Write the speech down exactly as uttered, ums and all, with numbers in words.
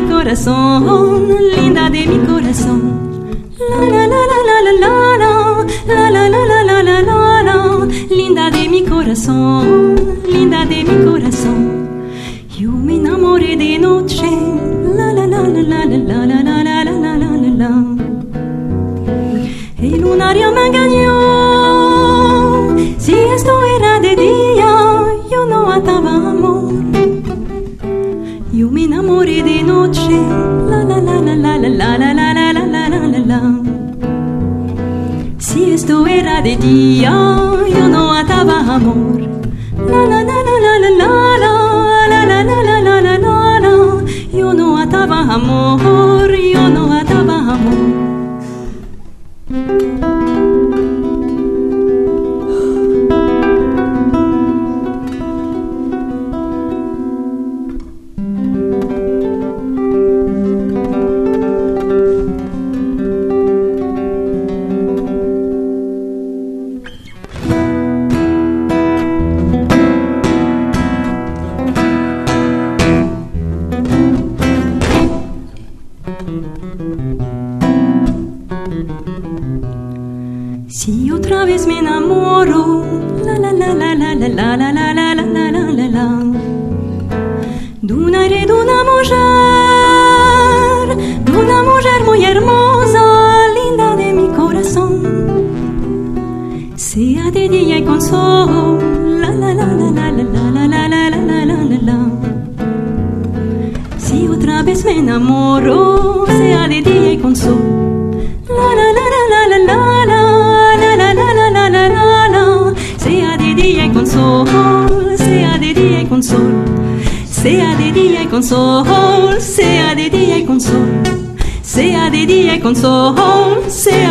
corazón, linda de mi corazón. La la la la la la la la la la la la la la la, linda de mi corazón, linda de mi corazón. Yo me enamoré de noche, la la la la la la la la la la la la la la. El lunario me engañó, si esto era de día, yo no ataba amor. Yo me enamoré de noche, la la la la la la la la la la la la la la. Si esto era de día, yo no ataba amor. La la la la la la la la la la la la la la la. Yo no ataba amor, yo no ataba amor. Si otra vez me enamoro, la la la la la la la la la la la la la la la, de un aire de una mujer, de una mujer muy hermosa, linda de mi corazón, sea de día y con sol, la la la la la la la la la la la la la la. Si otra vez me enamoro, sea de día y con sol, la la la la la la la la. Sea de día y con sol, sea de día y con sol, sea de día y con sol, sea de día y con sol, sea de día y con sol, sea